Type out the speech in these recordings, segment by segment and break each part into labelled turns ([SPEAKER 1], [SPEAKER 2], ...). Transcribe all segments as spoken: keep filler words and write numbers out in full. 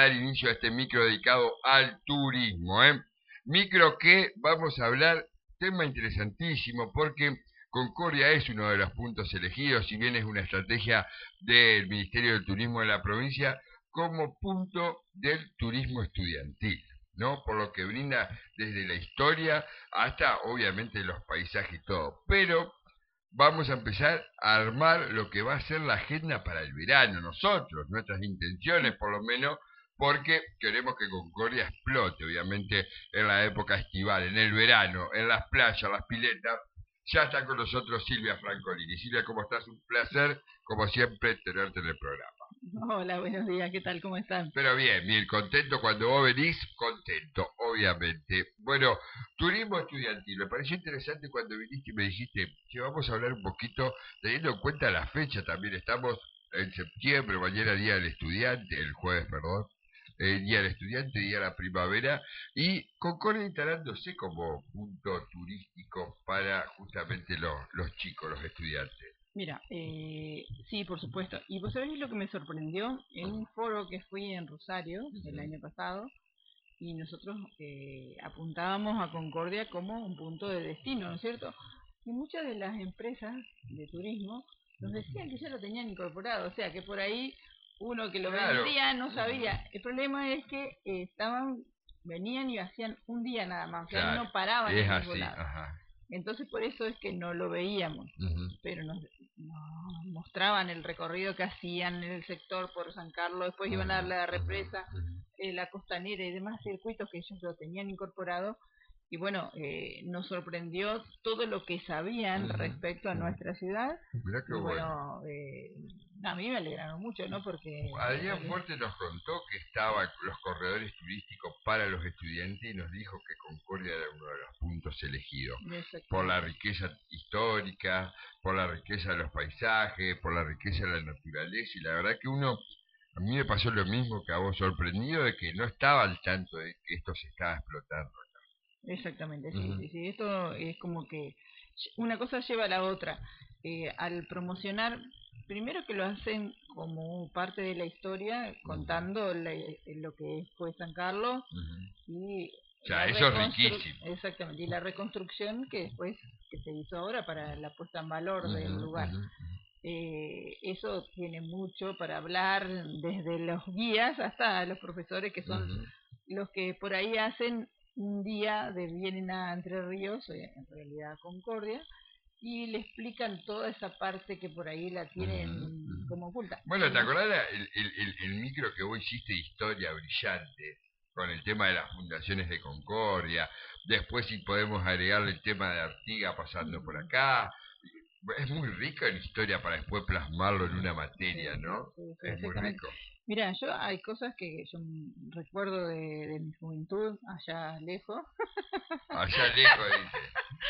[SPEAKER 1] dar inicio a este micro dedicado al turismo, ¿eh? Micro que vamos a hablar, tema interesantísimo, porque Concordia es uno de los puntos elegidos, si bien es una estrategia del Ministerio del Turismo de la provincia, como punto del turismo estudiantil, ¿no? Por lo que brinda desde la historia hasta, obviamente, los paisajes y todo. Pero vamos a empezar a armar lo que va a ser la agenda para el verano, nosotros, nuestras intenciones por lo menos, porque queremos que Concordia explote, obviamente, en la época estival, en el verano, en las playas, las piletas. Ya está con nosotros Silvia Francolini. Silvia, ¿cómo estás? Un placer, como siempre, tenerte en el programa.
[SPEAKER 2] Hola, buenos días, ¿qué tal? ¿Cómo están?
[SPEAKER 1] Pero bien, bien, contento cuando vos venís, contento, obviamente. Bueno, turismo estudiantil, me pareció interesante cuando viniste y me dijiste que vamos a hablar un poquito, teniendo en cuenta la fecha también, estamos en septiembre, mañana día del estudiante, el jueves, perdón, eh, día del estudiante, día de la primavera, y Concordia instalándose como punto turístico para justamente los, los chicos, los estudiantes.
[SPEAKER 2] Mira, eh, sí, por supuesto. Y vos sabés lo que me sorprendió en un foro que fui en Rosario el año pasado, y nosotros eh, apuntábamos a Concordia como un punto de destino, ¿no es cierto? Y muchas de las empresas de turismo nos decían que ya lo tenían incorporado, o sea que por ahí uno que lo
[SPEAKER 1] Claro.
[SPEAKER 2] vendía no sabía. El problema es que eh, estaban, venían y hacían un día nada más, o sea,
[SPEAKER 1] Claro,
[SPEAKER 2] no paraban
[SPEAKER 1] es
[SPEAKER 2] en ningún
[SPEAKER 1] así,
[SPEAKER 2] lado.
[SPEAKER 1] ajá.
[SPEAKER 2] Entonces por eso es que no lo veíamos,
[SPEAKER 1] Ujú.
[SPEAKER 2] pero nos, nos mostraban el recorrido que hacían en el sector por San Carlos, después iban a dar la represa, eh, la costanera y demás circuitos que ellos lo tenían incorporado. Y bueno, eh, nos sorprendió todo lo que sabían
[SPEAKER 1] Ujú,
[SPEAKER 2] respecto a
[SPEAKER 1] ujú.
[SPEAKER 2] nuestra ciudad.
[SPEAKER 1] Mirá qué
[SPEAKER 2] Y
[SPEAKER 1] bueno.
[SPEAKER 2] bueno, eh, a mí me alegraron mucho, ¿no? Porque
[SPEAKER 1] Adrián Fuerte nos contó que estaban los corredores turísticos para los estudiantes y nos dijo que Concordia era uno de los puntos elegidos por la riqueza histórica, por la riqueza de los paisajes, por la riqueza de la naturaleza, y la verdad que uno, a mí me pasó lo mismo que a vos, sorprendido de que no estaba al tanto de que esto se estaba explotando.
[SPEAKER 2] Exactamente, sí,
[SPEAKER 1] Ujú.
[SPEAKER 2] sí, sí. Esto es como que una cosa lleva a la otra. Eh, al promocionar, primero que lo hacen como parte de la historia, contando la- lo que fue San Carlos
[SPEAKER 1] Ujú.
[SPEAKER 2] y
[SPEAKER 1] O sea,
[SPEAKER 2] la
[SPEAKER 1] eso es
[SPEAKER 2] reconstru-
[SPEAKER 1] riquísimo.
[SPEAKER 2] exactamente, y la reconstrucción que después que se hizo ahora para la puesta en valor
[SPEAKER 1] Ujú,
[SPEAKER 2] del lugar.
[SPEAKER 1] ujú.
[SPEAKER 2] Eh, eso tiene mucho para hablar, desde los guías hasta los profesores, que son
[SPEAKER 1] Ujú.
[SPEAKER 2] los que por ahí hacen un día de vienen a Entre Ríos, eh, en realidad a Concordia, y le explican toda esa parte que por ahí la tienen
[SPEAKER 1] Ujú, ujú.
[SPEAKER 2] como oculta.
[SPEAKER 1] Bueno,
[SPEAKER 2] Y
[SPEAKER 1] ¿te
[SPEAKER 2] nos-
[SPEAKER 1] acordás la- el, el, el, el micro que vos hiciste de historia brillante con el tema de las fundaciones de Concordia? Después, si podemos agregarle el tema de Artigas pasando por acá. Es muy rico en historia para después plasmarlo en una materia,
[SPEAKER 2] sí, sí,
[SPEAKER 1] ¿no?
[SPEAKER 2] sí, sí,
[SPEAKER 1] Es muy
[SPEAKER 2] exactamente.
[SPEAKER 1] rico.
[SPEAKER 2] Mira, yo hay cosas que yo recuerdo de, de mi juventud, allá lejos,
[SPEAKER 1] Allá lejos, dice.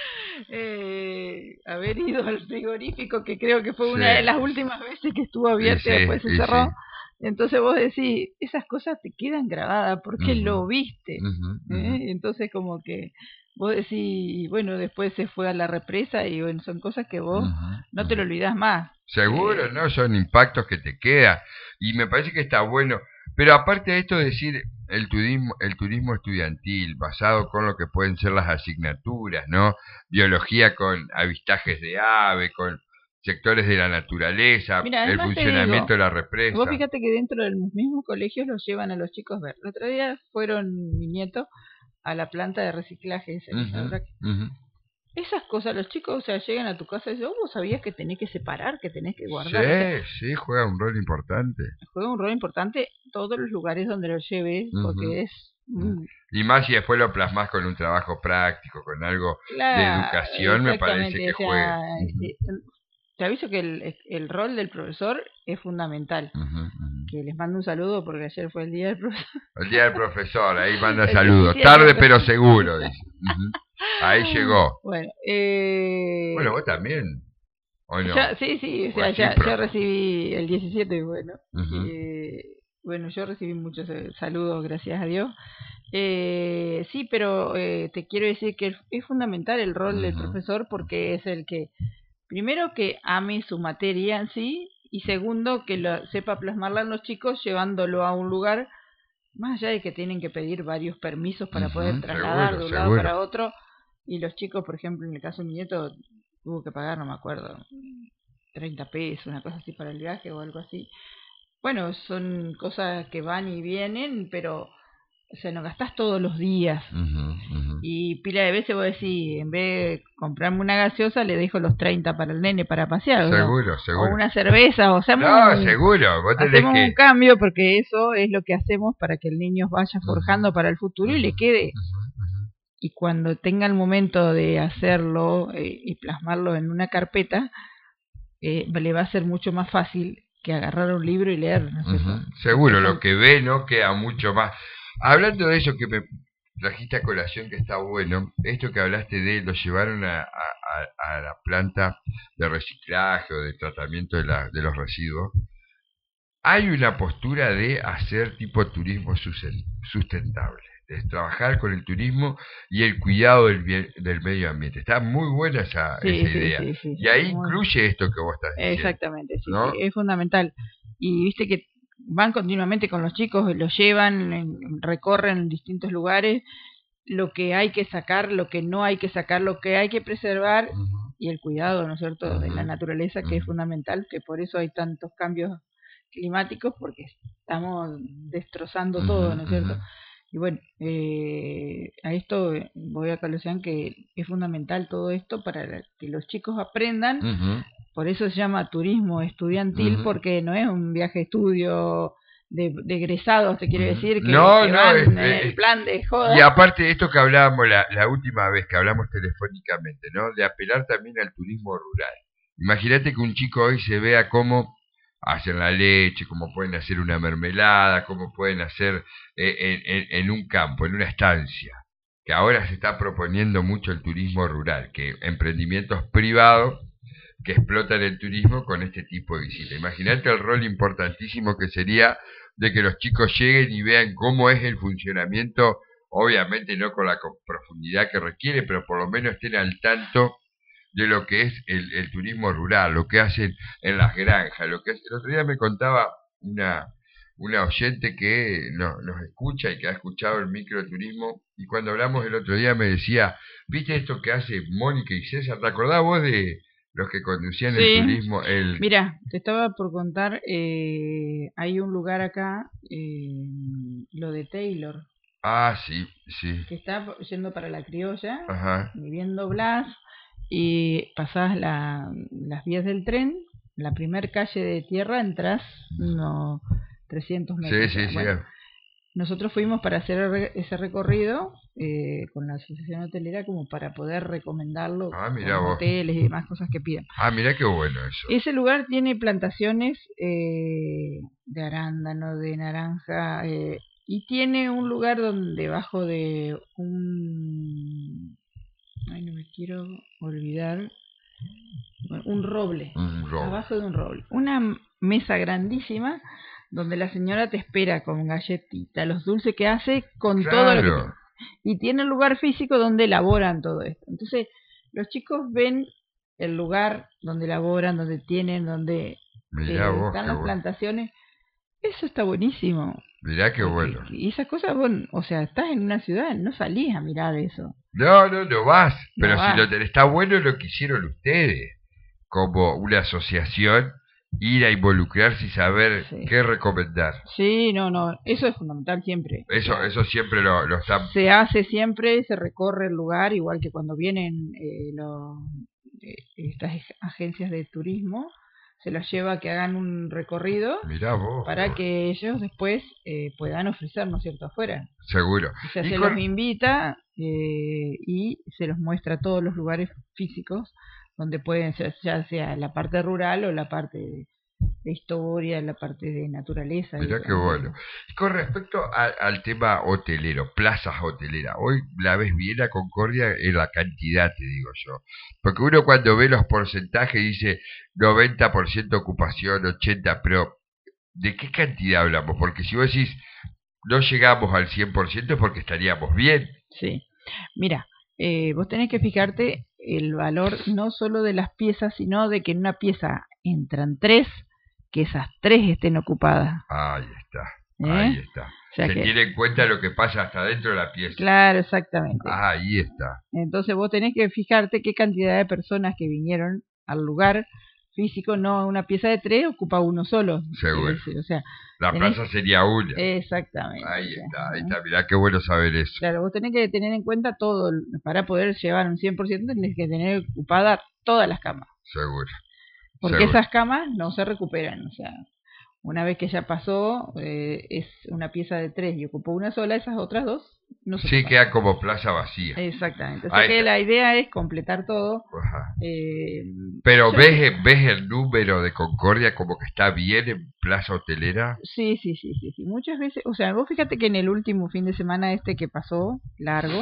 [SPEAKER 2] eh, haber ido al frigorífico, que creo que fue una de
[SPEAKER 1] Sí,
[SPEAKER 2] las últimas veces que estuvo
[SPEAKER 1] y
[SPEAKER 2] abierto y
[SPEAKER 1] sí,
[SPEAKER 2] después se
[SPEAKER 1] y
[SPEAKER 2] cerró.
[SPEAKER 1] sí.
[SPEAKER 2] Entonces vos decís, esas cosas te quedan grabadas porque
[SPEAKER 1] Ujú,
[SPEAKER 2] lo viste.
[SPEAKER 1] ujú, ujú.
[SPEAKER 2] ¿eh? Entonces como que vos decís, bueno, después se fue a la represa y bueno, son cosas que vos
[SPEAKER 1] Ujú,
[SPEAKER 2] no te lo
[SPEAKER 1] ujú.
[SPEAKER 2] olvidás más.
[SPEAKER 1] Seguro,
[SPEAKER 2] Eh,
[SPEAKER 1] ¿no? Son impactos que te quedan. Y me parece que está bueno. Pero aparte de esto, decir el turismo, el turismo estudiantil, basado con lo que pueden ser las asignaturas, ¿no? Biología con avistajes de ave, con sectores de la naturaleza,
[SPEAKER 2] Mira,
[SPEAKER 1] el
[SPEAKER 2] además te digo,
[SPEAKER 1] funcionamiento de la
[SPEAKER 2] vos
[SPEAKER 1] represa.
[SPEAKER 2] fíjate que dentro de los mismos colegios los llevan a los chicos a ver. El otro día fueron mi nieto a la planta de reciclaje esa que está
[SPEAKER 1] Ujú,
[SPEAKER 2] ahora.
[SPEAKER 1] ujú.
[SPEAKER 2] Esas cosas, los chicos, o sea, llegan a tu casa y dicen, oh, vos sabías que tenés que separar, que tenés que guardar. O sea,
[SPEAKER 1] Sí, sí, juega un rol importante.
[SPEAKER 2] juega un rol importante todos los lugares donde lo lleves,
[SPEAKER 1] Ujú.
[SPEAKER 2] porque es... mm,
[SPEAKER 1] Y más si después lo plasmas con un trabajo práctico, con algo de
[SPEAKER 2] la,
[SPEAKER 1] educación, me parece
[SPEAKER 2] exactamente,
[SPEAKER 1] que
[SPEAKER 2] o
[SPEAKER 1] juega.
[SPEAKER 2] sea, eh, te aviso que el, el rol del profesor es fundamental.
[SPEAKER 1] Ujú, ujú.
[SPEAKER 2] Que les mando un saludo porque ayer fue el día del profesor.
[SPEAKER 1] El día del profesor, ahí manda
[SPEAKER 2] El
[SPEAKER 1] saludos.
[SPEAKER 2] diecisiete,
[SPEAKER 1] Tarde
[SPEAKER 2] pero-
[SPEAKER 1] pero seguro, dice. Ujú. Ahí llegó.
[SPEAKER 2] Bueno,
[SPEAKER 1] Bueno,
[SPEAKER 2] eh,
[SPEAKER 1] vos también, ¿o no?
[SPEAKER 2] ya, sí, sí, o sea, ya, ya
[SPEAKER 1] Recíproco.
[SPEAKER 2] recibí el diecisiete, bueno,
[SPEAKER 1] Ujú.
[SPEAKER 2] eh, bueno, yo recibí muchos eh, saludos, gracias a Dios. Eh, sí, pero eh, te quiero decir que es fundamental el rol del
[SPEAKER 1] Ujú.
[SPEAKER 2] profesor porque es el que, primero, que ame su materia en sí, y segundo, que lo sepa plasmarla en los chicos llevándolo a un lugar más allá de que tienen que pedir varios permisos para
[SPEAKER 1] uh-huh,
[SPEAKER 2] poder trasladar
[SPEAKER 1] seguro,
[SPEAKER 2] de un lado
[SPEAKER 1] seguro.
[SPEAKER 2] para otro, y los chicos, por ejemplo, en el caso de mi nieto, tuvo que pagar, no me acuerdo, treinta pesos, una cosa así para el viaje o algo así. Bueno, son cosas que van y vienen, pero o sea, no gastás todos los días.
[SPEAKER 1] Uh-huh, uh-huh.
[SPEAKER 2] Y pila de veces vos decís, en vez de comprarme una gaseosa, le dejo los treinta para el nene para pasear.
[SPEAKER 1] Seguro,
[SPEAKER 2] ¿no?
[SPEAKER 1] seguro.
[SPEAKER 2] O una cerveza, o sea,
[SPEAKER 1] no,
[SPEAKER 2] un,
[SPEAKER 1] seguro. Vos tenés
[SPEAKER 2] hacemos
[SPEAKER 1] que...
[SPEAKER 2] un cambio porque eso es lo que hacemos para que el niño vaya forjando uh-huh. para el futuro uh-huh. y le quede.
[SPEAKER 1] Uh-huh. Uh-huh.
[SPEAKER 2] Y cuando tenga el momento de hacerlo eh, y plasmarlo en una carpeta, eh, le va a ser mucho más fácil que agarrar un libro y leer, ¿no es cierto?
[SPEAKER 1] Uh-huh. Seguro,
[SPEAKER 2] eso...
[SPEAKER 1] lo que ve no queda mucho más. Hablando de eso que me trajiste a colación, que está bueno, esto que hablaste de lo llevaron a, a, a la planta de reciclaje o de tratamiento de, la, de los residuos. Hay una postura de hacer tipo turismo sustentable, de trabajar con el turismo y el cuidado del, bien, del medio ambiente. Está muy buena esa,
[SPEAKER 2] sí,
[SPEAKER 1] esa
[SPEAKER 2] sí,
[SPEAKER 1] idea.
[SPEAKER 2] Sí, sí,
[SPEAKER 1] y ahí
[SPEAKER 2] sí,
[SPEAKER 1] incluye esto que vos estás diciendo.
[SPEAKER 2] Exactamente, sí,
[SPEAKER 1] ¿no?
[SPEAKER 2] sí, es fundamental. Y viste que van continuamente con los chicos, los llevan, en, recorren distintos lugares, lo que hay que sacar, lo que no hay que sacar, lo que hay que preservar uh-huh. y el cuidado, ¿no es cierto?, uh-huh. de la naturaleza, que uh-huh. es fundamental, que por eso hay tantos cambios climáticos, porque estamos destrozando uh-huh. todo, ¿no es cierto? Uh-huh. Y bueno, eh, a esto voy a colocar que es fundamental todo esto para que los chicos aprendan. Uh-huh. Por eso se llama turismo estudiantil, uh-huh. porque no es un viaje de estudio de, de egresados, te quiere decir, que,
[SPEAKER 1] no,
[SPEAKER 2] que
[SPEAKER 1] no,
[SPEAKER 2] van
[SPEAKER 1] es,
[SPEAKER 2] en
[SPEAKER 1] es,
[SPEAKER 2] el plan de joda.
[SPEAKER 1] Y aparte de esto que hablábamos la, la última vez que hablamos telefónicamente, ¿no? De apelar también al turismo rural. Imagínate que un chico hoy se vea cómo hacen la leche, cómo pueden hacer una mermelada, cómo pueden hacer eh, en, en, en un campo, en una estancia. Que ahora se está proponiendo mucho el turismo rural, que emprendimientos privados que explotan el turismo con este tipo de visita. Imagínate el rol importantísimo que sería de que los chicos lleguen y vean cómo es el funcionamiento, obviamente no con la profundidad que requiere, pero por lo menos estén al tanto de lo que es el, el turismo rural, lo que hacen en las granjas, lo que es. El otro día me contaba una, una oyente que no, nos escucha y que ha escuchado el microturismo, y cuando hablamos el otro día me decía, ¿viste esto que hace Mónica y César? ¿Te acordás vos de los que conducían sí. el turismo? El...
[SPEAKER 2] Mira, te estaba por contar, eh, hay un lugar acá, eh, lo de Taylor.
[SPEAKER 1] Ah, sí, sí.
[SPEAKER 2] Que está yendo para la Criolla,
[SPEAKER 1] Ajá.
[SPEAKER 2] viviendo Blas, y pasás la, las vías del tren, la primer calle de tierra, entras unos trescientos metros.
[SPEAKER 1] Sí, sí,
[SPEAKER 2] bueno,
[SPEAKER 1] sí.
[SPEAKER 2] Nosotros fuimos para hacer ese recorrido eh, con la asociación hotelera como para poder recomendarlo
[SPEAKER 1] ah, mirá
[SPEAKER 2] con
[SPEAKER 1] vos.
[SPEAKER 2] hoteles y demás cosas que pidan.
[SPEAKER 1] Ah, mirá qué bueno eso.
[SPEAKER 2] Ese lugar tiene plantaciones eh, de arándano, de naranja, eh, y tiene un lugar donde debajo de un... Ay, no me quiero olvidar. Un roble.
[SPEAKER 1] Un roble.
[SPEAKER 2] Abajo de un roble. Una mesa grandísima donde la señora te espera con galletita, los dulces que hace, con
[SPEAKER 1] claro.
[SPEAKER 2] todo lo que tiene. Y tiene un lugar físico donde elaboran todo esto. Entonces, los chicos ven el lugar donde elaboran, donde tienen, donde
[SPEAKER 1] Mirá
[SPEAKER 2] eh,
[SPEAKER 1] vos,
[SPEAKER 2] están las
[SPEAKER 1] bueno.
[SPEAKER 2] plantaciones. Eso está buenísimo.
[SPEAKER 1] Mirá qué
[SPEAKER 2] Porque,
[SPEAKER 1] bueno.
[SPEAKER 2] y esas cosas, bueno, o sea, estás en una ciudad, no salís a mirar eso.
[SPEAKER 1] No, no, no vas.
[SPEAKER 2] No
[SPEAKER 1] pero
[SPEAKER 2] vas.
[SPEAKER 1] si lo tenés, está bueno lo que hicieron ustedes, como una asociación, ir a involucrarse y saber sí. qué recomendar.
[SPEAKER 2] Sí, no, no, eso es fundamental siempre.
[SPEAKER 1] Eso, claro. eso siempre lo, lo está...
[SPEAKER 2] Se hace siempre, se recorre el lugar, igual que cuando vienen eh, los, eh, estas agencias de turismo, se los lleva a que hagan un recorrido.
[SPEAKER 1] Mirá vos,
[SPEAKER 2] para
[SPEAKER 1] vos.
[SPEAKER 2] que ellos después eh, puedan ofrecer, ¿no es cierto?, afuera.
[SPEAKER 1] Seguro.
[SPEAKER 2] O sea,
[SPEAKER 1] ¿Y
[SPEAKER 2] se
[SPEAKER 1] con...
[SPEAKER 2] los invita eh, y se los muestra todos los lugares físicos donde pueden ser, ya sea la parte rural o la parte de, de historia, la parte de naturaleza.
[SPEAKER 1] Mirá qué bueno. Y con respecto a, al tema hotelero, plazas hoteleras, hoy la ves bien a Concordia en la cantidad, te digo yo. Porque uno cuando ve los porcentajes dice noventa por ciento ocupación, ochenta por ciento, pero ¿de qué cantidad hablamos? Porque si vos decís no llegamos al cien por ciento es porque estaríamos bien.
[SPEAKER 2] Sí, mira, eh, vos tenés que fijarte el valor no solo de las piezas, sino de que en una pieza entran tres, que esas tres estén ocupadas.
[SPEAKER 1] Ahí está.
[SPEAKER 2] ¿eh?
[SPEAKER 1] Ahí está.
[SPEAKER 2] O sea
[SPEAKER 1] Se
[SPEAKER 2] que,
[SPEAKER 1] tiene en cuenta lo que pasa hasta dentro de la pieza.
[SPEAKER 2] claro, exactamente.
[SPEAKER 1] Ah, ahí está.
[SPEAKER 2] Entonces vos tenés que fijarte qué cantidad de personas que vinieron al lugar físico, no una pieza de tres, ocupa uno solo.
[SPEAKER 1] Seguro.
[SPEAKER 2] Decir, o sea,
[SPEAKER 1] La
[SPEAKER 2] tenés...
[SPEAKER 1] plaza sería una.
[SPEAKER 2] Exactamente.
[SPEAKER 1] Ahí
[SPEAKER 2] o sea,
[SPEAKER 1] está, ahí
[SPEAKER 2] ¿eh?
[SPEAKER 1] está. Mirá qué bueno saber eso.
[SPEAKER 2] Claro, vos tenés que tener en cuenta todo. Para poder llevar un cien por ciento tenés que tener ocupadas todas las camas.
[SPEAKER 1] Seguro.
[SPEAKER 2] Porque
[SPEAKER 1] Seguro.
[SPEAKER 2] esas camas no se recuperan. O sea, una vez que ya pasó, eh, es una pieza de tres y ocupó una sola, esas otras dos no se
[SPEAKER 1] Sí,
[SPEAKER 2] ocupan.
[SPEAKER 1] queda como plaza vacía.
[SPEAKER 2] Exactamente. O sea
[SPEAKER 1] Ahí
[SPEAKER 2] que
[SPEAKER 1] está.
[SPEAKER 2] la idea es completar todo.
[SPEAKER 1] Ajá.
[SPEAKER 2] Eh,
[SPEAKER 1] Pero
[SPEAKER 2] yo-
[SPEAKER 1] ves, ves el número de Concordia como que está bien en plaza hotelera.
[SPEAKER 2] Sí, sí, sí, sí, sí. Muchas veces, o sea, vos fíjate que en el último fin de semana este que pasó, largo,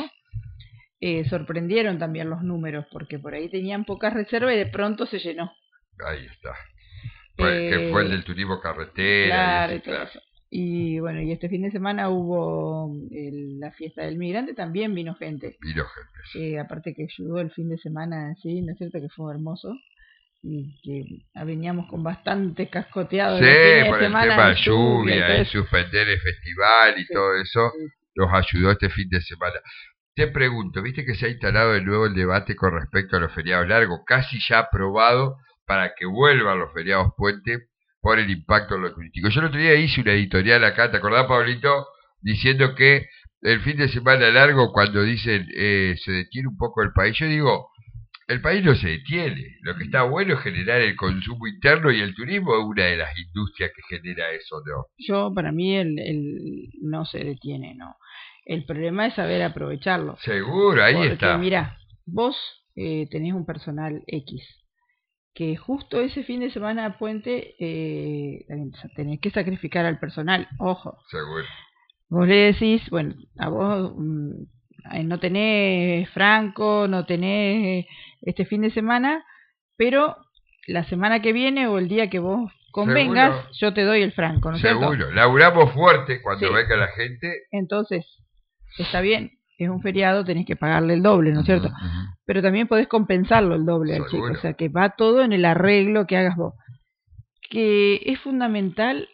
[SPEAKER 2] eh, sorprendieron también los números, porque por ahí tenían pocas reservas y de pronto se llenó.
[SPEAKER 1] Ahí está. Fue, que fue el
[SPEAKER 2] Eh,
[SPEAKER 1] del turismo carretera.
[SPEAKER 2] claro,
[SPEAKER 1] y
[SPEAKER 2] y
[SPEAKER 1] ese,
[SPEAKER 2] todo
[SPEAKER 1] claro.
[SPEAKER 2] eso. Y bueno, y este fin de semana hubo el- la fiesta del migrante, también vino gente.
[SPEAKER 1] Vino gente. sí.
[SPEAKER 2] Eh, aparte que ayudó el fin de semana, sí, ¿no es cierto? Que fue hermoso. Y que veníamos con bastante cascoteado
[SPEAKER 1] Sí,
[SPEAKER 2] de los fines
[SPEAKER 1] por
[SPEAKER 2] de
[SPEAKER 1] el
[SPEAKER 2] semana
[SPEAKER 1] tema
[SPEAKER 2] de
[SPEAKER 1] de
[SPEAKER 2] lluvia y
[SPEAKER 1] lluvia
[SPEAKER 2] todo
[SPEAKER 1] y
[SPEAKER 2] eso.
[SPEAKER 1] suspender el festival y
[SPEAKER 2] Sí,
[SPEAKER 1] todo eso,
[SPEAKER 2] sí,
[SPEAKER 1] nos ayudó este fin de semana. Te pregunto, viste que se ha instalado de nuevo el debate con respecto a los feriados largos, casi ya aprobado para que vuelvan los feriados puente por el impacto en lo turístico. Yo el otro día hice una editorial acá, ¿te acordás, Pablito? Diciendo que el fin de semana largo, cuando dicen eh, se detiene un poco el país, yo digo, el país no se detiene. Lo que está bueno es generar el consumo interno y el turismo es una de las industrias que genera eso, ¿no?
[SPEAKER 2] Yo, para mí, el, el no se detiene, ¿no? El problema es saber aprovecharlo.
[SPEAKER 1] Seguro, ahí
[SPEAKER 2] Porque,
[SPEAKER 1] está.
[SPEAKER 2] mirá, vos eh, tenés un personal X, que justo ese fin de semana puente eh, tenés que sacrificar al personal, ojo.
[SPEAKER 1] Seguro.
[SPEAKER 2] Vos le decís, bueno, a vos mm, eh, no tenés franco, no tenés eh, este fin de semana, pero la semana que viene o el día que vos convengas,
[SPEAKER 1] Seguro.
[SPEAKER 2] yo te doy el franco, ¿no es cierto?
[SPEAKER 1] Seguro. Laburamos fuerte cuando
[SPEAKER 2] Sí.
[SPEAKER 1] venga la gente.
[SPEAKER 2] Entonces, está bien, es un feriado, tenés que pagarle el doble, ¿no es cierto?
[SPEAKER 1] Ujú, ujú.
[SPEAKER 2] Pero también podés compensarlo el doble al chico,
[SPEAKER 1] Seguro.
[SPEAKER 2] o sea que va todo en el arreglo que hagas vos. Que es fundamental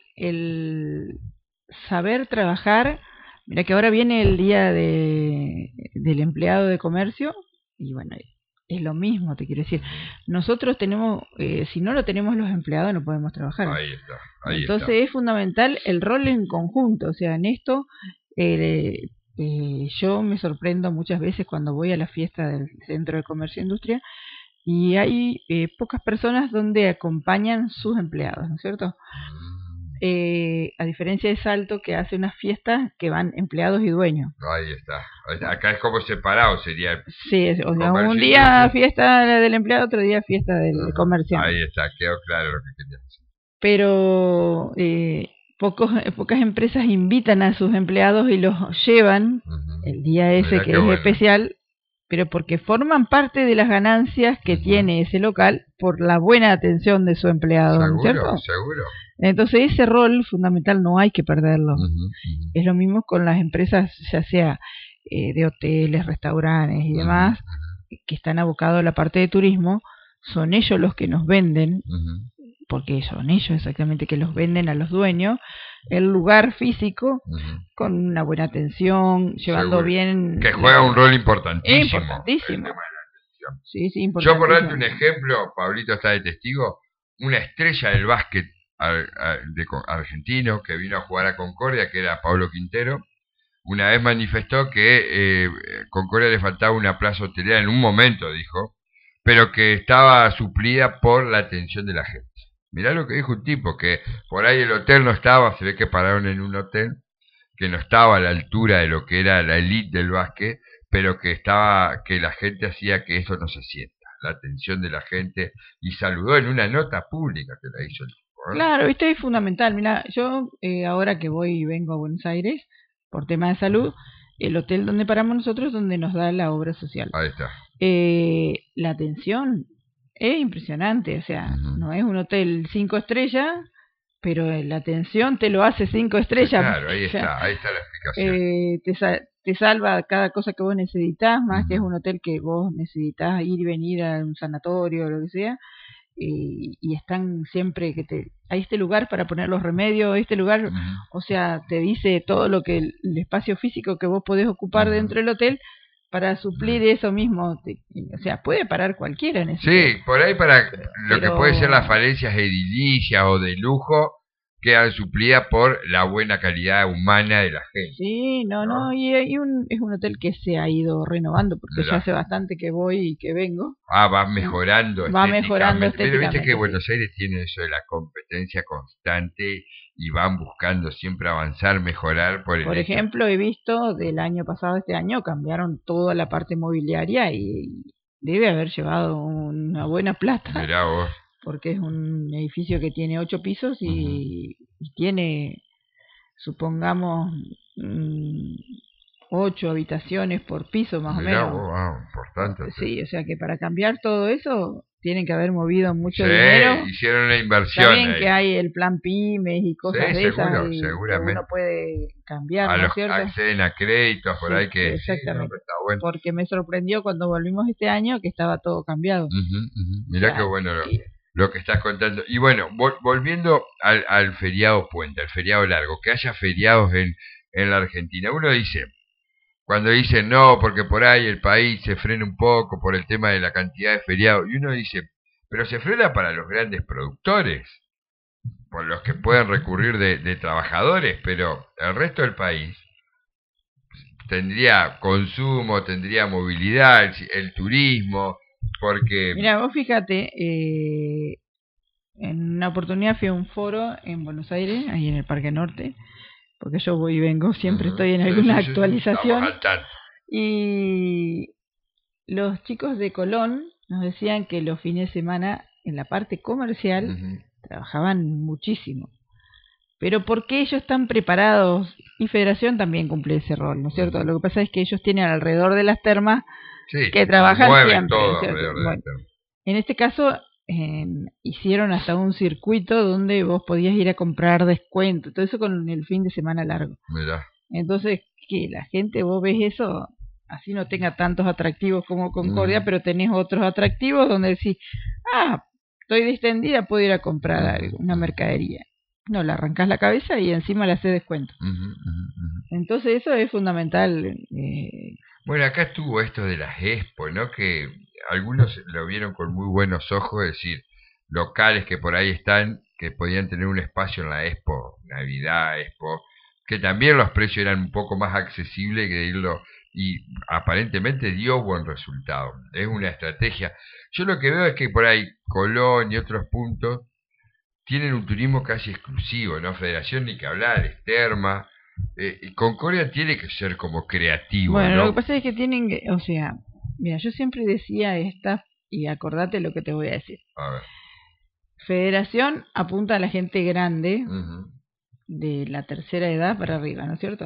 [SPEAKER 2] el saber trabajar. Mira que ahora viene el día de, del empleado de comercio y bueno, es lo mismo, te quiero decir. Nosotros tenemos, eh, si no lo tenemos los empleados no podemos trabajar.
[SPEAKER 1] Ahí está. Ahí
[SPEAKER 2] Entonces
[SPEAKER 1] está.
[SPEAKER 2] es fundamental el rol en conjunto, o sea, en esto eh, eh, yo me sorprendo muchas veces cuando voy a la fiesta del Centro de Comercio e Industria y hay eh, pocas personas donde acompañan sus empleados, ¿no es cierto? Eh, a diferencia de Salto, que hace unas fiestas que van empleados y dueños.
[SPEAKER 1] Ahí está. Ahí está. Acá es como separado sería. el-
[SPEAKER 2] Sí, es- o sea,
[SPEAKER 1] Comercio
[SPEAKER 2] un
[SPEAKER 1] y
[SPEAKER 2] día
[SPEAKER 1] industria.
[SPEAKER 2] fiesta del empleado, otro día fiesta del
[SPEAKER 1] Ajá.
[SPEAKER 2] comerciante.
[SPEAKER 1] Ahí está, quedó claro lo que quería decir.
[SPEAKER 2] Pero eh, pocos, pocas empresas invitan a sus empleados y los llevan
[SPEAKER 1] Ujú.
[SPEAKER 2] el día ese
[SPEAKER 1] Mirá
[SPEAKER 2] que
[SPEAKER 1] qué
[SPEAKER 2] es
[SPEAKER 1] bueno.
[SPEAKER 2] especial, pero porque forman parte de las ganancias que
[SPEAKER 1] Ujú.
[SPEAKER 2] tiene ese local por la buena atención de su empleado, ¿no es
[SPEAKER 1] Seguro,
[SPEAKER 2] cierto?
[SPEAKER 1] seguro.
[SPEAKER 2] Entonces ese rol fundamental no hay que perderlo.
[SPEAKER 1] Ujú, ujú.
[SPEAKER 2] Es lo mismo con las empresas, ya sea eh, de hoteles, restaurantes y demás, que están abocados a la parte de turismo, son ellos los que nos venden,
[SPEAKER 1] Ujú.
[SPEAKER 2] porque son ellos exactamente que los venden a los dueños, el lugar físico
[SPEAKER 1] Ujú.
[SPEAKER 2] con una buena atención, llevando
[SPEAKER 1] Seguro.
[SPEAKER 2] bien...
[SPEAKER 1] Que
[SPEAKER 2] la-
[SPEAKER 1] juega un rol importantísimo.
[SPEAKER 2] Importantísimo.
[SPEAKER 1] el tema de la atención.
[SPEAKER 2] Sí, sí,
[SPEAKER 1] Yo por darte
[SPEAKER 2] importantísimo.
[SPEAKER 1] un ejemplo, Pablito está de testigo, una estrella del básquet ar- ar- de co- argentino que vino a jugar a Concordia, que era Pablo Quintero, una vez manifestó que eh, Concordia le faltaba una plaza hotelera en un momento, dijo, pero que estaba suplida por la atención de la gente. Mirá lo que dijo un tipo, que por ahí el hotel no estaba, se ve que pararon en un hotel, que no estaba a la altura de lo que era la elite del básquet, pero que estaba, que la gente hacía que eso no se sienta, la atención de la gente, y saludó en una nota pública que la hizo el tipo, ¿eh?
[SPEAKER 2] Claro, esto es fundamental. Mira, yo eh, ahora que voy y vengo a Buenos Aires por tema de salud, el hotel donde paramos nosotros es donde nos da la obra social.
[SPEAKER 1] Ahí está.
[SPEAKER 2] Eh, la atención es impresionante, o sea,
[SPEAKER 1] Ujú.
[SPEAKER 2] no es un hotel cinco estrellas, pero la atención te lo hace cinco estrellas.
[SPEAKER 1] Claro, ahí
[SPEAKER 2] O sea,
[SPEAKER 1] está, ahí está la explicación.
[SPEAKER 2] eh, te, sa- te salva cada cosa que vos necesitas, más
[SPEAKER 1] Ujú.
[SPEAKER 2] que es un hotel que vos necesitas ir y venir a un sanatorio o lo que sea, y, y están siempre que te hay este lugar para poner los remedios, este lugar,
[SPEAKER 1] Ujú.
[SPEAKER 2] o sea, te dice todo lo que el, el espacio físico que vos podés ocupar
[SPEAKER 1] Ujú.
[SPEAKER 2] dentro del hotel para suplir eso mismo, te- o sea, puede parar cualquiera en ese
[SPEAKER 1] Sí,
[SPEAKER 2] hotel,
[SPEAKER 1] por ahí para lo que
[SPEAKER 2] pero
[SPEAKER 1] puede ser las falencias edilicias o de lujo quedan suplidas por la buena calidad humana de la gente,
[SPEAKER 2] sí, no,
[SPEAKER 1] ¿no?
[SPEAKER 2] no, y, y un, es un hotel que se ha ido renovando porque ya
[SPEAKER 1] Mirá.
[SPEAKER 2] hace bastante que voy y que vengo.
[SPEAKER 1] Ah, va mejorando
[SPEAKER 2] Va mejorando
[SPEAKER 1] estéticamente. Pero viste que
[SPEAKER 2] estéticamente, sí.
[SPEAKER 1] Buenos Aires tiene eso de la competencia constante y van buscando siempre avanzar, mejorar por el
[SPEAKER 2] Por
[SPEAKER 1] hecho.
[SPEAKER 2] ejemplo, he visto del año pasado a este año cambiaron toda la parte mobiliaria y debe haber llevado una buena plata
[SPEAKER 1] Mirá vos.
[SPEAKER 2] porque es un edificio que tiene ocho pisos y, y tiene, supongamos, mm, ocho habitaciones por piso más
[SPEAKER 1] Mirá
[SPEAKER 2] o menos.
[SPEAKER 1] vos, ah, importante.
[SPEAKER 2] Sí, o sea que para cambiar todo eso tienen que haber movido mucho
[SPEAKER 1] Sí,
[SPEAKER 2] dinero.
[SPEAKER 1] hicieron una inversión
[SPEAKER 2] Saben
[SPEAKER 1] ahí.
[SPEAKER 2] que hay el plan pymes y cosas
[SPEAKER 1] Sí,
[SPEAKER 2] de esas
[SPEAKER 1] seguro,
[SPEAKER 2] y que
[SPEAKER 1] seguramente.
[SPEAKER 2] uno puede cambiar,
[SPEAKER 1] A
[SPEAKER 2] ¿no
[SPEAKER 1] los
[SPEAKER 2] es cierto?
[SPEAKER 1] acceden a créditos por
[SPEAKER 2] Sí,
[SPEAKER 1] ahí que sí, no,
[SPEAKER 2] exactamente.
[SPEAKER 1] pero está bueno.
[SPEAKER 2] Porque me sorprendió cuando volvimos este año que estaba todo cambiado.
[SPEAKER 1] Ujú, ujú. Mirá
[SPEAKER 2] O sea,
[SPEAKER 1] qué bueno lo,
[SPEAKER 2] y-
[SPEAKER 1] lo que estás contando. Y bueno, vol- volviendo al, al feriado puente, al feriado largo, que haya feriados en, en la Argentina. Uno dice, cuando dicen no, porque por ahí el país se frena un poco por el tema de la cantidad de feriados, y uno dice, pero se frena para los grandes productores, por los que pueden recurrir de, de trabajadores, pero el resto del país tendría consumo, tendría movilidad, el, el turismo, porque...
[SPEAKER 2] Mira, vos fíjate, eh, en una oportunidad fui a un foro en Buenos Aires, ahí en el Parque Norte, porque yo voy y vengo, siempre
[SPEAKER 1] Ujú,
[SPEAKER 2] estoy en
[SPEAKER 1] sí,
[SPEAKER 2] alguna
[SPEAKER 1] sí, sí, sí,
[SPEAKER 2] actualización,
[SPEAKER 1] estamos al tanto.
[SPEAKER 2] y los chicos de Colón nos decían que los fines de semana en la parte comercial
[SPEAKER 1] Ujú.
[SPEAKER 2] trabajaban muchísimo. Pero porque ellos están preparados, y Federación también cumple ese rol, ¿no es cierto?
[SPEAKER 1] Ujú.
[SPEAKER 2] Lo que pasa es que ellos tienen alrededor de las termas
[SPEAKER 1] Sí,
[SPEAKER 2] que trabajan
[SPEAKER 1] mueven
[SPEAKER 2] siempre,
[SPEAKER 1] todo
[SPEAKER 2] ¿cierto?
[SPEAKER 1] alrededor de
[SPEAKER 2] Bueno,
[SPEAKER 1] esto.
[SPEAKER 2] en este caso eh, hicieron hasta un circuito donde vos podías ir a comprar descuento, todo eso con el fin de semana largo.
[SPEAKER 1] Mirá.
[SPEAKER 2] Entonces, que la gente, vos ves eso, así no tenga tantos atractivos como Concordia,
[SPEAKER 1] Mm.
[SPEAKER 2] pero tenés otros atractivos donde decís, ah, estoy distendida, puedo ir a comprar algo, una mercadería. No, le arrancás la cabeza y encima le haces descuento.
[SPEAKER 1] Ujú, ujú, ujú.
[SPEAKER 2] Entonces eso es fundamental. Eh,
[SPEAKER 1] Bueno, acá estuvo esto de las expo, ¿no? Que algunos lo vieron con muy buenos ojos, es decir, locales que por ahí están, que podían tener un espacio en la expo, Navidad, expo, que también los precios eran un poco más accesibles que irlo, y aparentemente dio buen resultado. Es una estrategia. Yo lo que veo es que por ahí Colón y otros puntos tienen un turismo casi exclusivo, ¿no? Federación ni que hablar, es terma. Eh, y Concordia tiene que ser como creativo,
[SPEAKER 2] bueno,
[SPEAKER 1] ¿no?
[SPEAKER 2] lo que pasa es que tienen que, o sea, mira, yo siempre decía esta, y acordate lo que te voy a decir.
[SPEAKER 1] A ver.
[SPEAKER 2] Federación apunta a la gente grande,
[SPEAKER 1] Ujú.
[SPEAKER 2] de la tercera edad para arriba, ¿no es cierto?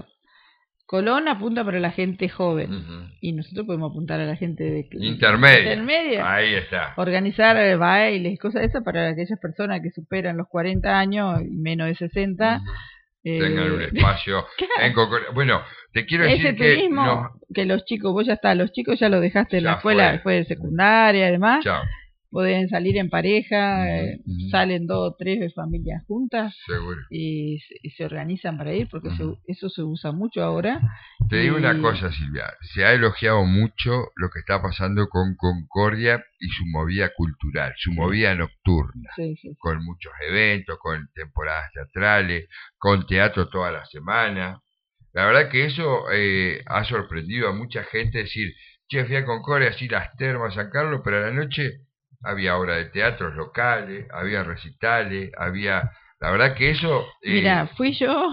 [SPEAKER 2] Colón apunta para la gente joven,
[SPEAKER 1] Ujú.
[SPEAKER 2] y nosotros podemos apuntar a la gente de
[SPEAKER 1] Intermedia.
[SPEAKER 2] intermedia.
[SPEAKER 1] Ahí está.
[SPEAKER 2] Organizar eh, bailes y cosas de esas para aquellas personas que superan los cuarenta años y menos de sesenta.
[SPEAKER 1] Ujú.
[SPEAKER 2] eh,
[SPEAKER 1] Tengan un espacio en Concordia. Bueno, te quiero
[SPEAKER 2] ese
[SPEAKER 1] decir que
[SPEAKER 2] turismo
[SPEAKER 1] no.
[SPEAKER 2] que los chicos, vos ya está, los chicos ya los dejaste en
[SPEAKER 1] Ya
[SPEAKER 2] la escuela,
[SPEAKER 1] fue.
[SPEAKER 2] después de secundaria, además,
[SPEAKER 1] Chao.
[SPEAKER 2] pueden salir en pareja,
[SPEAKER 1] Ujú,
[SPEAKER 2] eh,
[SPEAKER 1] ujú.
[SPEAKER 2] salen dos o tres familias juntas
[SPEAKER 1] Seguro.
[SPEAKER 2] y, se- y se organizan para ir, porque
[SPEAKER 1] Ujú.
[SPEAKER 2] se- eso se usa mucho ahora.
[SPEAKER 1] Te digo una
[SPEAKER 2] Y-
[SPEAKER 1] cosa, Silvia. Se ha elogiado mucho lo que está pasando con Concordia y su movida cultural, su
[SPEAKER 2] Sí.
[SPEAKER 1] movida nocturna,
[SPEAKER 2] Sí, sí, sí.
[SPEAKER 1] con muchos eventos, con temporadas teatrales, con teatro toda la semana. La verdad que eso eh, ha sorprendido a mucha gente, decir, che, fui a Concordia, así las termas, San Carlos, pero a la noche había obra de teatros locales, había recitales, había... La verdad que eso... eh,
[SPEAKER 2] Mira, fui yo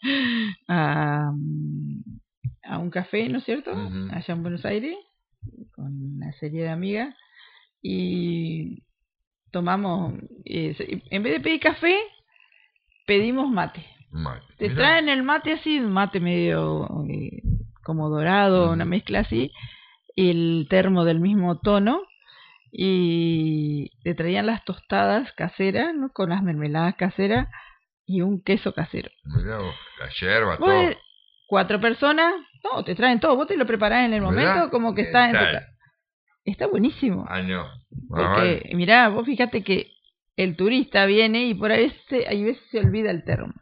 [SPEAKER 2] a, a un café, ¿no es cierto?
[SPEAKER 1] Ujú.
[SPEAKER 2] Allá en Buenos Aires, con una serie de amigas, y tomamos, eh, se- en vez de pedir café, pedimos mate.
[SPEAKER 1] mal,
[SPEAKER 2] Te
[SPEAKER 1] mirá.
[SPEAKER 2] traen el mate así, un mate medio eh, como dorado,
[SPEAKER 1] Ujú.
[SPEAKER 2] una mezcla así, y el termo del mismo tono, y te traían las tostadas caseras, ¿no? Con las mermeladas caseras y un queso casero.
[SPEAKER 1] Mirá vos, la yerba,
[SPEAKER 2] Vos,
[SPEAKER 1] todo.
[SPEAKER 2] eh, cuatro personas, no, te traen todo, vos te lo preparás en el
[SPEAKER 1] ¿Verdad?
[SPEAKER 2] momento como que
[SPEAKER 1] ¿Qué
[SPEAKER 2] está en tu
[SPEAKER 1] tal?
[SPEAKER 2] casa. está buenísimo.
[SPEAKER 1] Ah, no.
[SPEAKER 2] Porque,
[SPEAKER 1] Ah,
[SPEAKER 2] mirá, vos fíjate que el turista viene y por ahí se, hay veces se olvida el termo.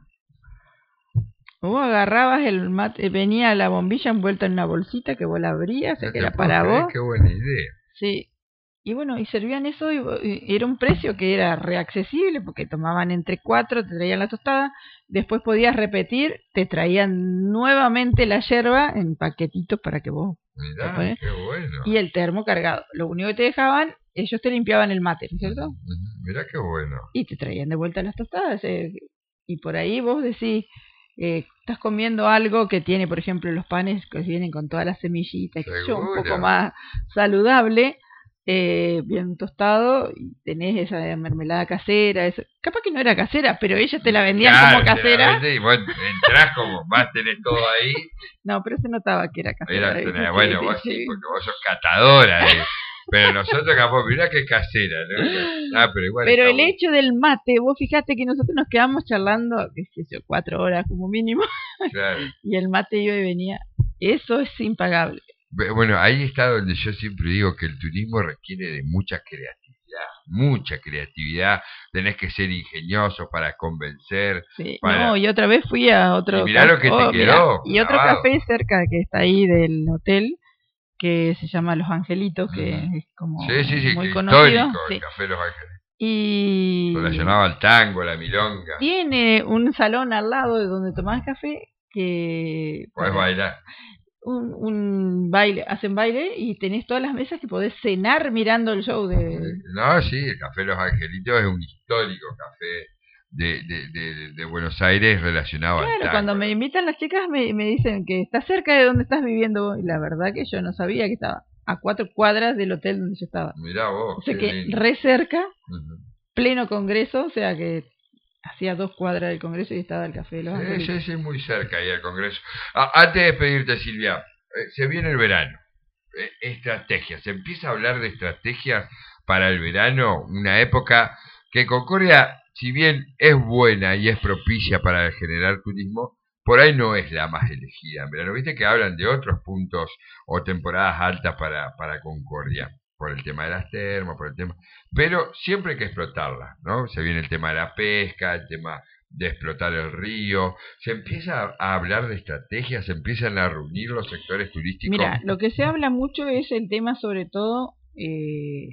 [SPEAKER 2] Vos agarrabas el mate, venía la bombilla envuelta en una bolsita que vos la abrías,
[SPEAKER 1] no
[SPEAKER 2] que
[SPEAKER 1] te
[SPEAKER 2] era
[SPEAKER 1] puedo
[SPEAKER 2] para
[SPEAKER 1] creer,
[SPEAKER 2] vos.
[SPEAKER 1] qué buena idea.
[SPEAKER 2] Sí. Y bueno, y servían eso y, y era un precio que era reaccesible porque tomaban entre cuatro, te traían la tostada, después podías repetir, te traían nuevamente la yerba en paquetitos para que vos...
[SPEAKER 1] Mirá, qué bueno.
[SPEAKER 2] Y el termo cargado. Lo único que te dejaban, ellos te limpiaban el mate, ¿no es cierto?
[SPEAKER 1] Uh-huh. Mirá qué bueno.
[SPEAKER 2] Y te traían de vuelta las tostadas. Eh, y por ahí vos decís, eh, estás comiendo algo que tiene, por ejemplo, los panes que vienen con todas las semillitas, que son un poco más saludable, eh, bien tostado, y tenés esa mermelada casera, esa, capaz que no era casera, pero ellos te la vendían claro, como casera.
[SPEAKER 1] Y vos entrás como más, tenés todo ahí.
[SPEAKER 2] No, pero se notaba que era casera.
[SPEAKER 1] Era, tenés, bueno, sí, vos sí, sí, porque vos sos catadora, eh. Pero nosotros capaz, mirá que casera, ¿no? Ah, pero igual
[SPEAKER 2] pero el
[SPEAKER 1] bueno.
[SPEAKER 2] hecho del mate, vos fijate que nosotros nos quedamos charlando, qué sé yo, cuatro horas como mínimo, claro. Y el mate iba y venía. Eso es impagable.
[SPEAKER 1] Bueno, ahí está donde yo siempre digo que el turismo requiere de mucha creatividad, mucha creatividad, tenés que ser ingenioso para convencer.
[SPEAKER 2] Sí,
[SPEAKER 1] para...
[SPEAKER 2] no, y otra vez fui a otro
[SPEAKER 1] y mirá lo que
[SPEAKER 2] oh,
[SPEAKER 1] te quedó.
[SPEAKER 2] Mirá, y otro
[SPEAKER 1] grabado.
[SPEAKER 2] café cerca que está ahí del hotel, que se llama Los Angelitos, que mm. es como
[SPEAKER 1] sí, sí, sí,
[SPEAKER 2] muy
[SPEAKER 1] que
[SPEAKER 2] conocido.
[SPEAKER 1] Histórico,
[SPEAKER 2] sí.
[SPEAKER 1] El Café Los Ángeles.
[SPEAKER 2] Y
[SPEAKER 1] relacionado al tango, la milonga.
[SPEAKER 2] Tiene un salón al lado de donde tomás café que...
[SPEAKER 1] Podés bailar.
[SPEAKER 2] Un, un baile, hacen baile y tenés todas las mesas que podés cenar mirando el show de...
[SPEAKER 1] No, sí, el Café Los Angelitos es un histórico café de, de, de, de Buenos Aires relacionado
[SPEAKER 2] claro,
[SPEAKER 1] al tango.
[SPEAKER 2] Cuando me invitan las chicas me, me dicen que está cerca de donde estás viviendo y la verdad que yo no sabía que estaba a cuatro cuadras del hotel donde yo estaba.
[SPEAKER 1] Mirá vos.
[SPEAKER 2] O sea que lindo. Re cerca, uh-huh. Pleno Congreso, o sea que hacía dos cuadras del Congreso y estaba el Café de Los Ángeles.
[SPEAKER 1] Sí, sí, sí, muy cerca ahí el Congreso. Ah, antes de despedirte, Silvia, eh, se viene el verano. Eh, estrategias. Se empieza a hablar de estrategias para el verano, una época que Concordia, si bien es buena y es propicia para generar turismo, por ahí no es la más elegida en verano. Viste que hablan de otros puntos o temporadas altas para, para Concordia, por el tema de las termas, por el tema... Pero siempre hay que explotarla, ¿no? Se viene el tema de la pesca, el tema de explotar el río, se empieza a hablar de estrategias, se empiezan a reunir los sectores turísticos.
[SPEAKER 2] Mira, lo que se habla mucho es el tema sobre todo eh,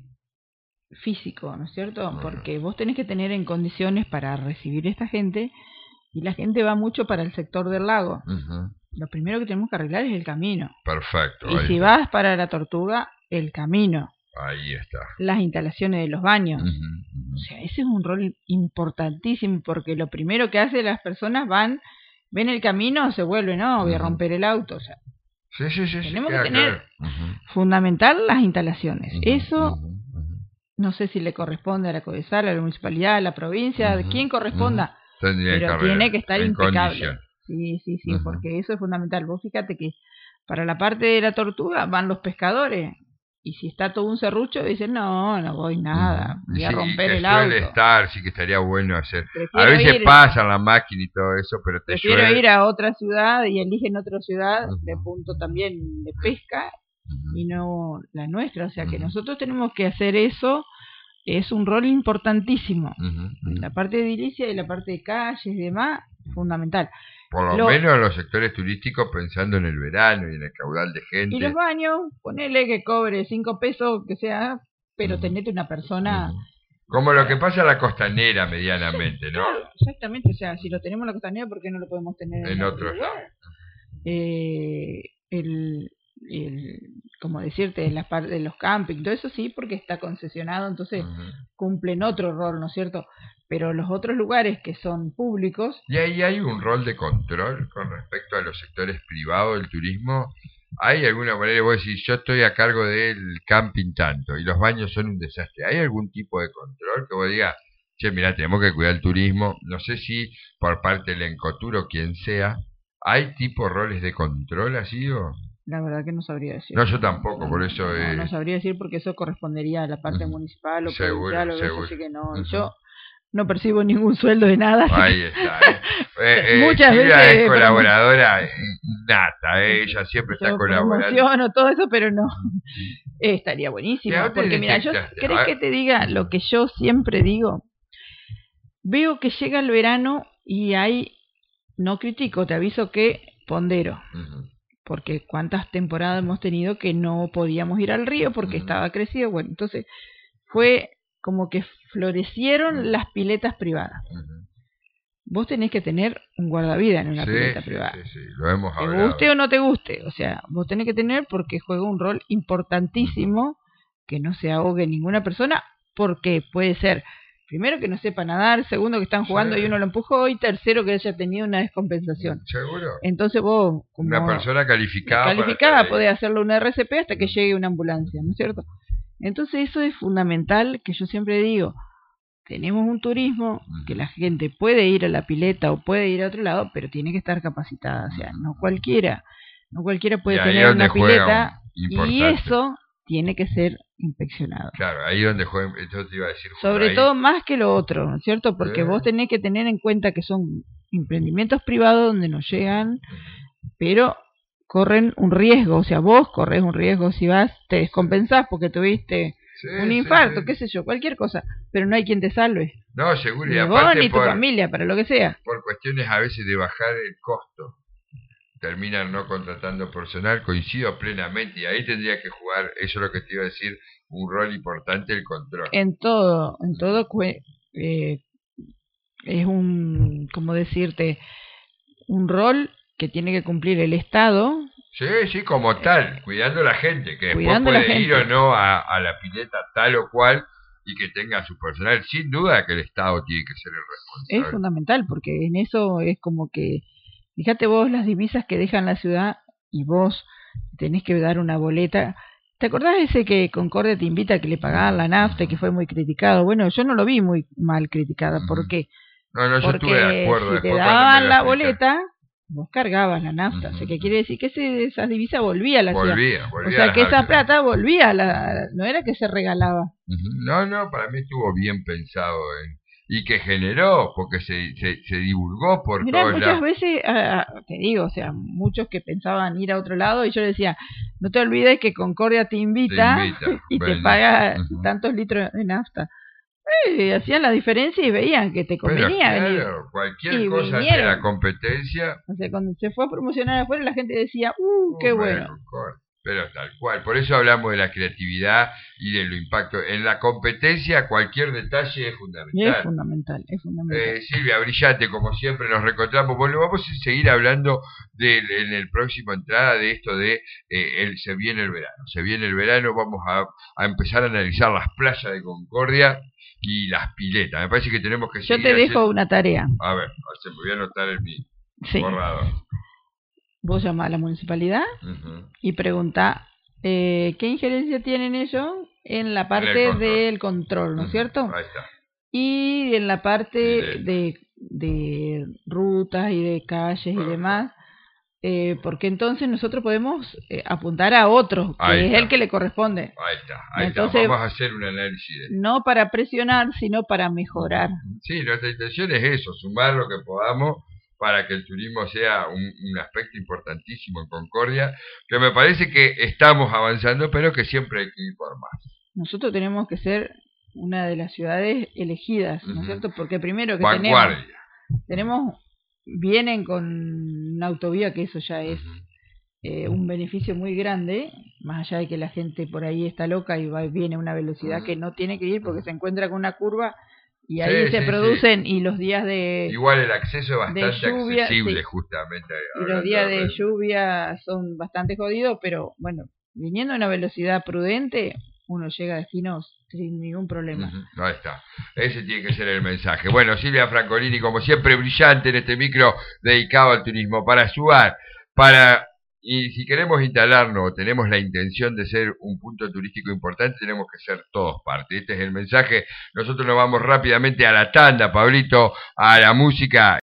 [SPEAKER 2] físico, ¿no es cierto? Uh-huh. Porque vos tenés que tener en condiciones para recibir a esta gente y la gente va mucho para el sector del lago. Uh-huh. Lo primero que tenemos que arreglar es el camino.
[SPEAKER 1] Perfecto.
[SPEAKER 2] Y si está. Vas para la Tortuga, el camino.
[SPEAKER 1] Ahí está.
[SPEAKER 2] Las instalaciones de los baños.
[SPEAKER 1] Uh-huh, uh-huh.
[SPEAKER 2] O sea, ese es un rol importantísimo porque lo primero que hacen las personas van, ven el camino, se vuelven, no, voy a romper el auto. O sea,
[SPEAKER 1] sí, sí, sí,
[SPEAKER 2] tenemos
[SPEAKER 1] sí,
[SPEAKER 2] que tener
[SPEAKER 1] claro. uh-huh.
[SPEAKER 2] fundamental las instalaciones. Uh-huh, Eso,
[SPEAKER 1] uh-huh, uh-huh.
[SPEAKER 2] no sé si le corresponde a la CODESAL, a la municipalidad, a la provincia, uh-huh, quien corresponda, uh-huh. pero
[SPEAKER 1] que
[SPEAKER 2] tiene que estar impecable.
[SPEAKER 1] Condición.
[SPEAKER 2] Sí, sí, sí,
[SPEAKER 1] uh-huh.
[SPEAKER 2] porque eso es fundamental. Vos fíjate que para la parte de la Tortuga van los pescadores. Y si está todo un serrucho, dicen, no, no voy nada, voy a
[SPEAKER 1] sí,
[SPEAKER 2] romper
[SPEAKER 1] que
[SPEAKER 2] el auto.
[SPEAKER 1] Suele estar, sí que estaría bueno hacer.
[SPEAKER 2] Prefiero
[SPEAKER 1] a veces
[SPEAKER 2] ir,
[SPEAKER 1] pasa la máquina y todo eso, pero te
[SPEAKER 2] Prefiero
[SPEAKER 1] llueve.
[SPEAKER 2] ir a otra ciudad y eligen otra ciudad uh-huh. de punto también de pesca uh-huh. y no la nuestra. O sea que uh-huh. nosotros tenemos que hacer eso, es un rol importantísimo.
[SPEAKER 1] Uh-huh.
[SPEAKER 2] La parte de edilicia y la parte de calles y demás, fundamental.
[SPEAKER 1] Por lo, lo menos los sectores turísticos pensando en el verano y en el caudal de gente.
[SPEAKER 2] Y los baños, ponele que cobre cinco pesos, que sea, pero uh-huh. tenete una persona...
[SPEAKER 1] Uh-huh. Como lo que pasa a la costanera medianamente, ¿no?
[SPEAKER 2] Claro, exactamente, o sea, si lo tenemos en la costanera, ¿por qué no lo podemos tener en,
[SPEAKER 1] en
[SPEAKER 2] otro
[SPEAKER 1] otros
[SPEAKER 2] lugar? Eh, el, el, como decirte, la parte de los campings, todo eso sí, porque está concesionado, entonces uh-huh. cumplen otro rol, ¿no es cierto? Pero los otros lugares que son públicos...
[SPEAKER 1] ¿Y ahí hay un rol de control con respecto a los sectores privados del turismo? ¿Hay alguna manera, vos decís, yo estoy a cargo del camping tanto y los baños son un desastre? ¿Hay algún tipo de control que vos digas, che, mirá, tenemos que cuidar el turismo? No sé si por parte del Encotur o quien sea, ¿hay tipo roles de control así o...?
[SPEAKER 2] La verdad que no sabría decir.
[SPEAKER 1] No, yo tampoco,
[SPEAKER 2] no,
[SPEAKER 1] por eso...
[SPEAKER 2] No,
[SPEAKER 1] eh...
[SPEAKER 2] no sabría decir porque eso correspondería a la parte uh-huh. municipal o
[SPEAKER 1] seguro,
[SPEAKER 2] provincial o
[SPEAKER 1] seguro.
[SPEAKER 2] eso, así que no.
[SPEAKER 1] Uh-huh.
[SPEAKER 2] Yo no percibo ningún sueldo de nada.
[SPEAKER 1] Ahí está. Eh. Eh, eh,
[SPEAKER 2] Muchas
[SPEAKER 1] Silvia
[SPEAKER 2] veces
[SPEAKER 1] es colaboradora nata, eh, ella siempre está
[SPEAKER 2] yo
[SPEAKER 1] colaborando.
[SPEAKER 2] promociono todo eso, pero no. Eh, estaría buenísimo. Porque mira, yo ¿querés que te diga lo que yo siempre digo? Veo que llega el verano y hay, no critico, te aviso que pondero. Uh-huh. Porque cuántas temporadas hemos tenido que no podíamos ir al río porque uh-huh. estaba crecido. Bueno, entonces fue como que florecieron uh-huh. las piletas privadas. Uh-huh. Vos tenés que tener un guardavidas en una sí, pileta privada. Sí, sí,
[SPEAKER 1] lo hemos hablado.
[SPEAKER 2] Te guste o no te guste. O sea, vos tenés que tener porque juega un rol importantísimo uh-huh. que no se ahogue ninguna persona, porque puede ser, primero, que no sepa nadar, segundo, que están jugando sí. y uno lo empujó, y tercero, que haya tenido una descompensación.
[SPEAKER 1] ¿Seguro?
[SPEAKER 2] Entonces vos, como
[SPEAKER 1] una persona calificada,
[SPEAKER 2] calificada podés hacerlo una R C P hasta que llegue una ambulancia, ¿no es cierto? Entonces eso es fundamental, que yo siempre digo, tenemos un turismo que la gente puede ir a la pileta o puede ir a otro lado, pero tiene que estar capacitada, o sea, no cualquiera, no cualquiera puede tener una pileta, y eso tiene que ser inspeccionado.
[SPEAKER 1] Claro, ahí donde juegan, esto te iba a decir.
[SPEAKER 2] Sobre
[SPEAKER 1] ahí.
[SPEAKER 2] todo más que lo otro, ¿no es cierto? Porque eh. vos tenés que tener en cuenta que son emprendimientos privados donde no llegan, uh-huh. pero corren un riesgo, o sea, vos corres un riesgo si vas, te descompensás porque tuviste sí, un infarto, sí, sí. qué sé yo, cualquier cosa, pero no hay quien te salve.
[SPEAKER 1] No, seguro.
[SPEAKER 2] Ni vos ni tu familia, para lo que sea.
[SPEAKER 1] Por cuestiones a veces de bajar el costo, terminan no contratando personal, coincido plenamente, y ahí tendría que jugar, eso es lo que te iba a decir, un rol importante el control.
[SPEAKER 2] En todo, en todo eh, es un, ¿cómo decirte? Un rol que tiene que cumplir el Estado.
[SPEAKER 1] Sí, sí, como tal, cuidando a la gente, que después puede ir o no a, a la pileta tal o cual, y que tenga su personal. Sin duda que el Estado tiene que ser el responsable.
[SPEAKER 2] Es fundamental, porque en eso es como que, fíjate vos las divisas que dejan la ciudad, y vos tenés que dar una boleta. ¿Te acordás ese que Concordia te invita a que le pagaban la nafta y que fue muy criticado? Bueno, yo no lo vi muy mal criticada. ¿Por qué?
[SPEAKER 1] No, no, yo
[SPEAKER 2] porque
[SPEAKER 1] estuve de acuerdo.
[SPEAKER 2] Si te daban la boleta, vos cargabas la nafta. Uh-huh. O sea, que quiere decir que ese, esa divisa volvía a la
[SPEAKER 1] volvía,
[SPEAKER 2] ciudad.
[SPEAKER 1] Volvía
[SPEAKER 2] o sea, que esa plata volvía a la... No era que se regalaba.
[SPEAKER 1] Uh-huh. No, no, para mí estuvo bien pensado en... Y que generó, porque se, se, se divulgó por
[SPEAKER 2] Mirá,
[SPEAKER 1] todos
[SPEAKER 2] muchas
[SPEAKER 1] lados.
[SPEAKER 2] veces, uh, te digo, o sea, muchos que pensaban ir a otro lado, y yo les decía, no te olvides que Concordia te invita, te invita y bueno. te paga uh-huh. tantos litros de nafta. Eh, hacían la diferencia y veían que te convenía
[SPEAKER 1] Pero,
[SPEAKER 2] venir.
[SPEAKER 1] Claro, cualquier y cosa de la competencia.
[SPEAKER 2] O sea, cuando se fue a promocionar afuera, la gente decía, ¡uh, uh qué bueno! bueno.
[SPEAKER 1] Pero tal cual, por eso hablamos de la creatividad y de lo impacto. En la competencia cualquier detalle es fundamental.
[SPEAKER 2] Es fundamental, es fundamental.
[SPEAKER 1] Eh, Silvia, brillante, como siempre, nos reencontramos. Bueno, vamos a seguir hablando de, en el próximo entrada de esto de eh, el, se viene el verano. Se viene el verano, vamos a, a empezar a analizar las playas de Concordia y las piletas. Me parece que tenemos que seguir.
[SPEAKER 2] Yo te dejo
[SPEAKER 1] haciendo...
[SPEAKER 2] una tarea.
[SPEAKER 1] A ver, me voy a anotar el mi
[SPEAKER 2] sí.
[SPEAKER 1] borrador.
[SPEAKER 2] Vos llamás a la municipalidad uh-huh. y preguntá eh, qué injerencia tienen ellos en la parte en control. del control, ¿no es uh-huh. cierto?
[SPEAKER 1] Ahí está.
[SPEAKER 2] Y en la parte de, de rutas y de calles uh-huh. y demás, eh, porque entonces nosotros podemos eh, apuntar a otro, que ahí es está. el que le corresponde.
[SPEAKER 1] Ahí está, ahí
[SPEAKER 2] entonces,
[SPEAKER 1] está. Vamos a hacer un análisis de eso.
[SPEAKER 2] No para presionar, sino para mejorar.
[SPEAKER 1] Sí, nuestra intención es eso, sumar lo que podamos para que el turismo sea un, un aspecto importantísimo en Concordia, que me parece que estamos avanzando, pero que siempre hay que ir por más.
[SPEAKER 2] Nosotros tenemos que ser una de las ciudades elegidas, ¿no es uh-huh. cierto? Porque primero que
[SPEAKER 1] Vanguardia.
[SPEAKER 2] tenemos, tenemos, vienen con una autovía, que eso ya es uh-huh. eh, un beneficio muy grande, más allá de que la gente por ahí está loca y va y viene a una velocidad uh-huh. que no tiene que ir porque se encuentra con una curva. Y ahí sí, se sí, producen, sí. y los días de
[SPEAKER 1] igual el acceso es bastante
[SPEAKER 2] lluvia,
[SPEAKER 1] accesible,
[SPEAKER 2] sí.
[SPEAKER 1] justamente.
[SPEAKER 2] Y los días de, de lluvia son bastante jodidos, pero bueno, viniendo a una velocidad prudente, uno llega a destinos sin ningún problema.
[SPEAKER 1] Uh-huh. Ahí está. Ese tiene que ser el mensaje. Bueno, Silvia Francolini, como siempre, brillante en este micro dedicado al turismo, para ayudar, para... Y si queremos instalarnos, tenemos la intención de ser un punto turístico importante, tenemos que ser todos parte. Este es el mensaje. Nosotros nos vamos rápidamente a la tanda, Pablito, a la música.